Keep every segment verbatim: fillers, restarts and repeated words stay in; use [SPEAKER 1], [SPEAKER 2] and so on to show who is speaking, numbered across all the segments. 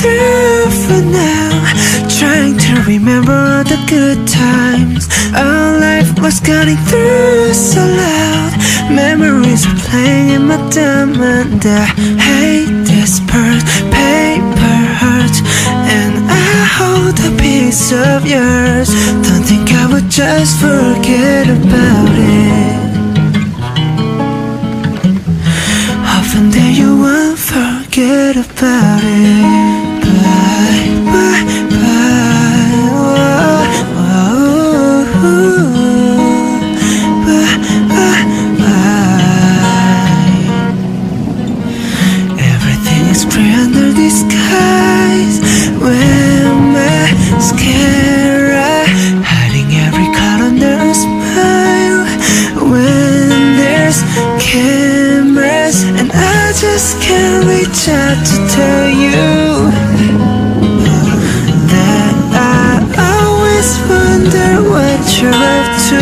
[SPEAKER 1] through for now, trying to remember all the good times. Our life was cutting through so loud. Memories are playing in my diamond. I hate this part, paper hurts, and I hold a piece of yours. Don't think I would just forget about it. Often that you won't forget about it. Bye, bye, bye. Whoa, whoa, bye, bye, bye. Everything is gray under the skies. Wear mascara, hiding every cut under a smile. When there's cameras and I just can't reach out to tell you that I always wonder what you're up to.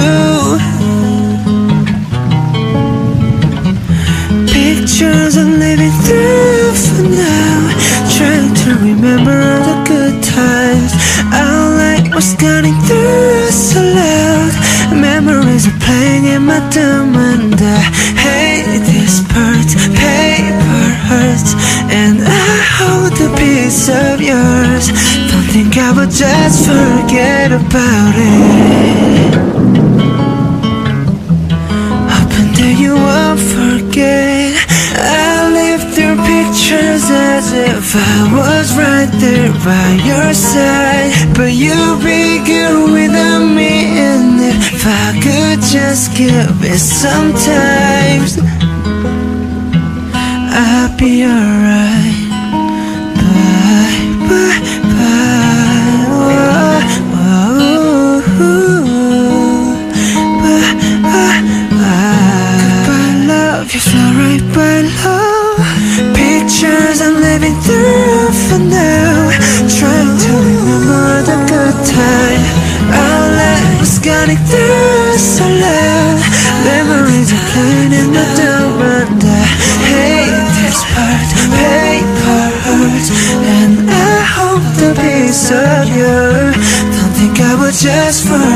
[SPEAKER 1] Pictures I'm living through for now, trying to remember all the good times. Our light was cutting through so loud. Memories are playing in my diamond. I hate this part, paper hurts, and I hold a piece of yours. Don't think I would just forget about it. Hoping that you won't forget. I live through pictures as if I was right there by your side, but you'd be good without me. And if I could just give it some time, I'd be alright. Bye, bye, bye. Whoa, whoa, bye, bye, bye. Goodbye, love, you fly right by low. Pictures I'm living through for now, trying to remember the good time. Our life was cutting through so loud. Memories are playing in the diamond. I hate this part, paper hurts, and I hope the piece of you. Don't think I would just forget.